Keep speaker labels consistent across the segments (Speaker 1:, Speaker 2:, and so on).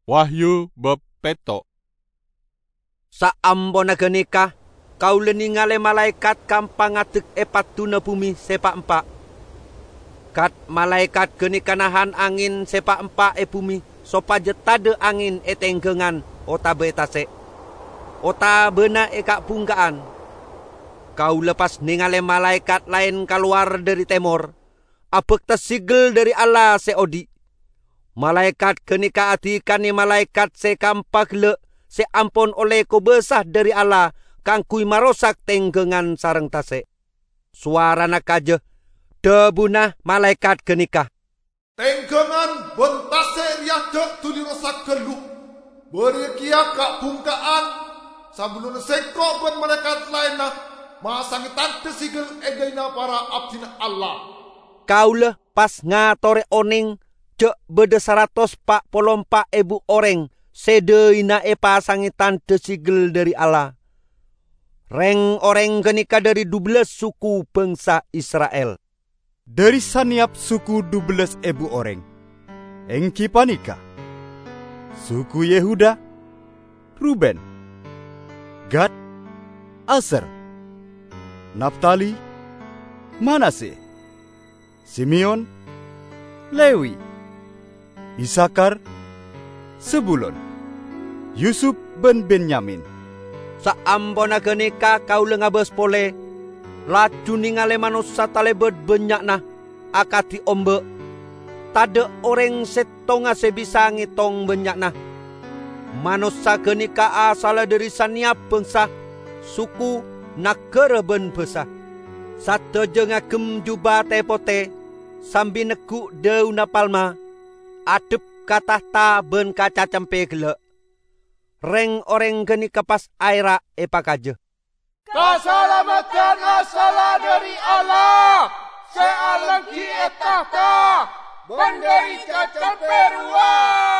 Speaker 1: Wahyu bab peto.
Speaker 2: Saambona genika kau leningale malaikat kampang atek epatuna bumi sepak empak. Kat malaikat genika nahan angin sepak empak bumi sopaje tade angin tenggengan ota betase. Ota bena kak pungkaan. Kau lepas ningale malaikat lain keluar dari temor. Apek tersigel dari Allah seodi. Malaikat kenika atikani malaikat sekampak le seampon oleh ko besah dari Allah kangkui marosak tenggengan sareng tase. Suara nakaje debunah malaikat kenika.
Speaker 3: Tenggengan bentase riadek tuli rosak keluk. Beri kia kak bungkaan sebelum sekok ben malaikat lainna masang tante sigel egaina para abdina Allah.
Speaker 2: Kaule pas ngatore oning cek bede 144 orang sedeina pasangitan tesigel dari Allah. Reng orang genika dari 12 suku bangsa Israel.
Speaker 4: Dari saniap suku 12 orang. Engki panika. Suku Yehuda, Ruben, Gad, Aser, Naftali, Manase, Simeon, Lewi, Isakar, Sebulon, Yusuf ben Benyamin.
Speaker 2: Saambona genika kau lengabes pole, laju ningale manusia talebet benyakna akati ombe. Tade orang setonga sebisa ngitong benyakna. Manusia genika asal dari saniap bangsa, suku nakere ben besah. Satu jengagem jubah tepote, sambil neku dauna palma, adep katahta ben kaca cempe gele. Reng orang geni kepas aira pakaje.
Speaker 3: Keselamatan asal dari Allah, sealengki etahta, benderi caca perua.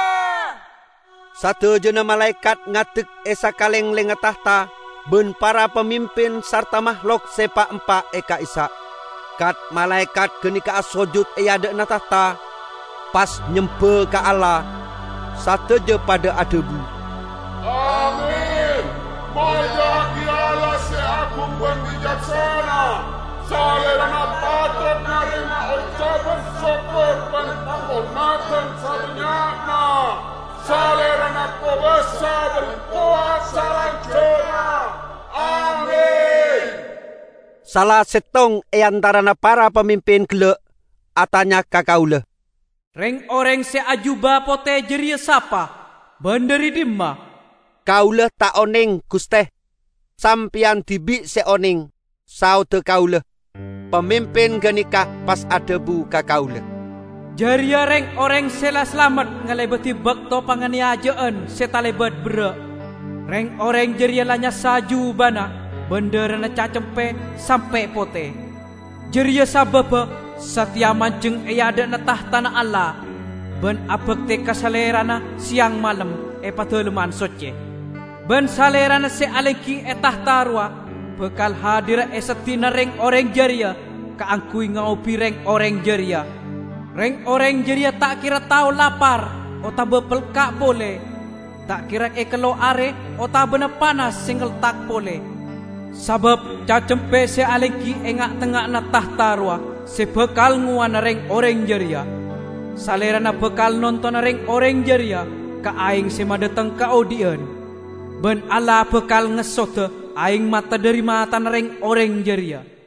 Speaker 2: Satu jena malaikat ngatek esa kaleng lenga tahta, ben para pemimpin sarta makhluk sepak empak eka isa. Kat malaikat genika sujud ada na tahta, pas nyempe ke Allah, satu je pada adebu.
Speaker 3: Amin. Majaki Allah seagung ben bijaksana, salerana patut narima ucapan syukur ben penghormatan sabenyakna, salerana kubesa berkuasa lancana. Amin.
Speaker 2: Salah setong antarana para pemimpin kele atanya kakaule.
Speaker 5: Reng orang seajuba pote jeria sapa, benderi dimma.
Speaker 2: Kaule tak oning Guste, sampian tibi seoning, saute kaule. Pemimpin genika pas adebu kakaule.
Speaker 5: Jeria reng orang sela selamat ngalebeti bekto panganiajaan setalebet bere. Reng orang jeria lanya saju bana, benderana cacempe sampai pote. Jeria sababa setia manceng ada netah tanah Allah. Ben abekte kasalerana siang malam pateleman soce. Ben salerana se aleki etah tarwa bekal hadir setina reng orang jeria kaangkui ngaupi reng orang jeria. Reng orang jeria tak kira tahu lapar ota bepelkak boleh. Tak kira kelo are ota bena panas single tak boleh. Sabab cacempe se aleki engak tengak na tahtarwa se bekal nguan reng orang jeria. Salerana bekal nonton reng orang jeria ka aing se madeteng ka audien. Ben Allah bekal ngesote aing mata dari mata reng orang jeria.